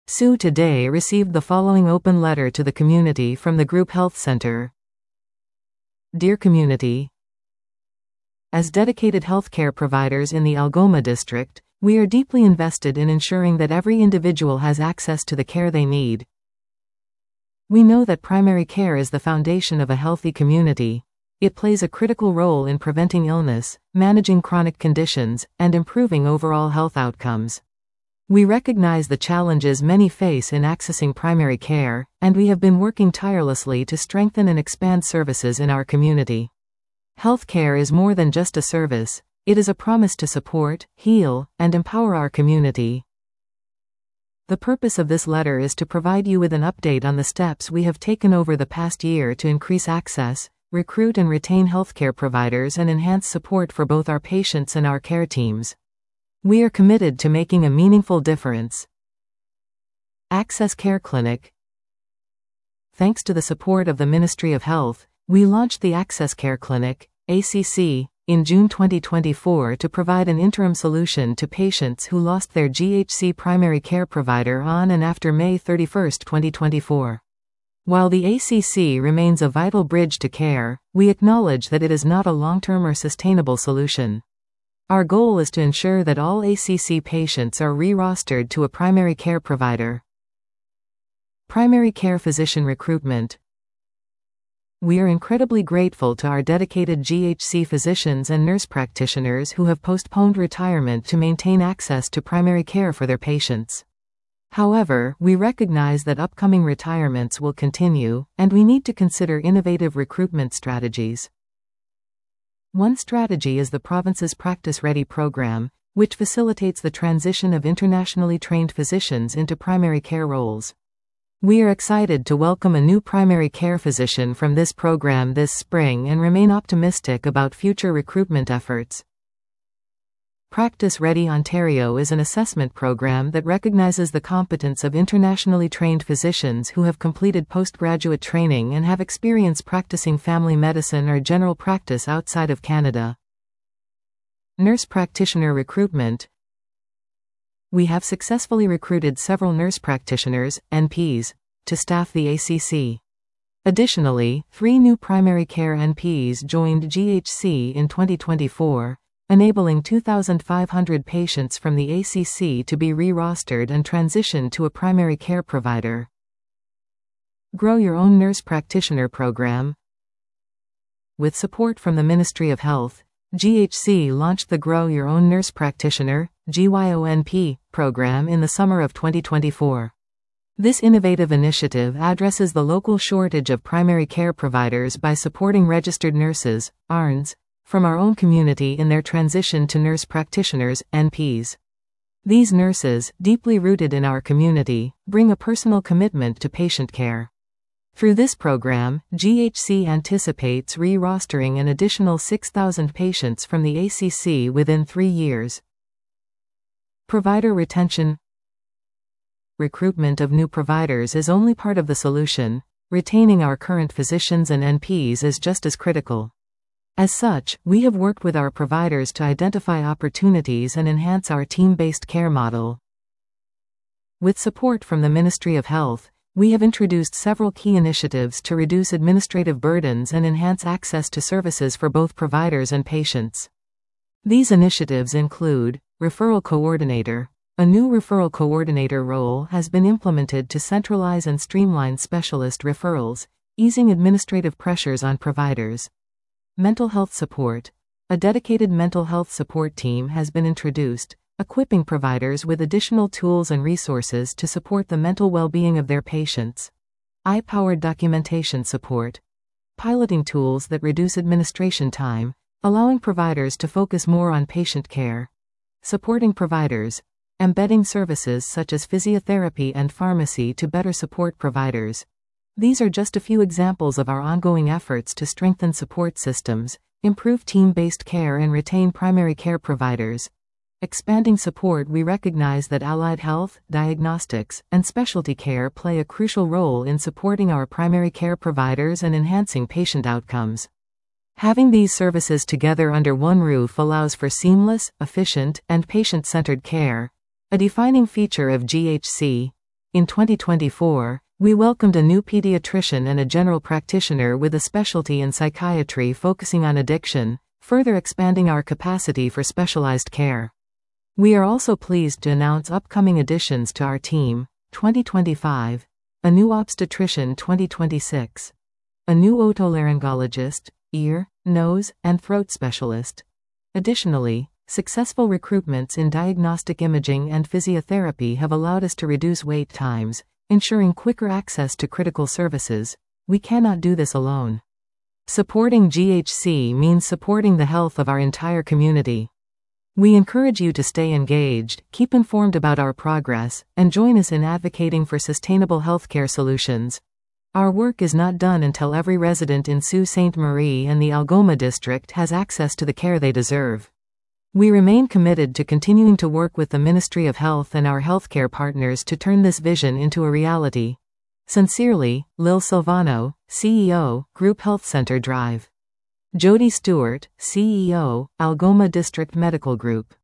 Sue today received the following open letter to the community from the Group Health Center. Dear community, as dedicated healthcare providers in the Algoma district, we are deeply invested in ensuring that every individual has access to the care they need. We know that primary care is the foundation of a healthy community. It plays a critical role in preventing illness, managing chronic conditions, and improving overall health outcomes. We recognize the challenges many face in accessing primary care, and we have been working tirelessly to strengthen and expand services in our community. Healthcare is more than just a service, it is a promise to support, heal, and empower our community. The purpose of this letter is to provide you with an update on the steps we have taken over the past year to increase access, recruit and retain healthcare providers, and enhance support for both our patients and our care teams. We are committed to making a meaningful difference. Access Care Clinic. Thanks to the support of the Ministry of Health, we launched the Access Care Clinic, ACC, in June 2024 to provide an interim solution to patients who lost their GHC primary care provider on and after May 31, 2024. While the ACC remains a vital bridge to care, we acknowledge that it is not a long-term or sustainable solution. Our goal is to ensure that all ACC patients are re-rostered to a primary care provider. Primary care physician recruitment. We are incredibly grateful to our dedicated GHC physicians and nurse practitioners who have postponed retirement to maintain access to primary care for their patients. However, we recognize that upcoming retirements will continue, and we need to consider innovative recruitment strategies. One strategy is the province's Practice Ready program, which facilitates the transition of internationally trained physicians into primary care roles. We are excited to welcome a new primary care physician from this program this spring and remain optimistic about future recruitment efforts. Practice Ready Ontario is an assessment program that recognizes the competence of internationally trained physicians who have completed postgraduate training and have experience practicing family medicine or general practice outside of Canada. Nurse practitioner recruitment. We have successfully recruited several nurse practitioners, NPs, to staff the ACC. Additionally, 3 new primary care NPs joined GHC in 2024. Enabling 2,500 patients from the ACC to be re-rostered and transitioned to a primary care provider. Grow Your Own Nurse Practitioner Program. With support from the Ministry of Health, GHC launched the Grow Your Own Nurse Practitioner (GYONP) program in the summer of 2024. This innovative initiative addresses the local shortage of primary care providers by supporting registered nurses, RNs, from our own community in their transition to nurse practitioners, NPs. These nurses, deeply rooted in our community, bring a personal commitment to patient care. Through this program, GHC anticipates re-rostering an additional 6,000 patients from the ACC within 3 years. Provider retention. Recruitment of new providers is only part of the solution. Retaining our current physicians and NPs is just as critical. As such, we have worked with our providers to identify opportunities and enhance our team-based care model. With support from the Ministry of Health, we have introduced several key initiatives to reduce administrative burdens and enhance access to services for both providers and patients. These initiatives include Referral Coordinator. A new Referral Coordinator role has been implemented to centralize and streamline specialist referrals, easing administrative pressures on providers. Mental health support. A dedicated mental health support team has been introduced, equipping providers with additional tools and resources to support the mental well-being of their patients. AI-powered documentation support. Piloting tools that reduce administration time, allowing providers to focus more on patient care. Supporting providers. Embedding services such as physiotherapy and pharmacy to better support providers. These are just a few examples of our ongoing efforts to strengthen support systems, improve team-based care and retain primary care providers. Expanding support. We recognize that allied health, diagnostics, and specialty care play a crucial role in supporting our primary care providers and enhancing patient outcomes. Having these services together under one roof allows for seamless, efficient, and patient-centered care, a defining feature of GHC. In 2024, we welcomed a new pediatrician and a general practitioner with a specialty in psychiatry focusing on addiction, further expanding our capacity for specialized care. We are also pleased to announce upcoming additions to our team. 2025, a new obstetrician. 2026, a new otolaryngologist, ear, nose, and throat specialist. Additionally, successful recruitments in diagnostic imaging and physiotherapy have allowed us to reduce wait times, ensuring quicker access to critical services. We cannot do this alone. Supporting GHC means supporting the health of our entire community. We encourage you to stay engaged, keep informed about our progress, and join us in advocating for sustainable healthcare solutions. Our work is not done until every resident in Sault Ste. Marie and the Algoma district has access to the care they deserve. We remain committed to continuing to work with the Ministry of Health and our healthcare partners to turn this vision into a reality. Sincerely, Lil Silvano, CEO, Group Health Center Drive. Jody Stewart, CEO, Algoma District Medical Group.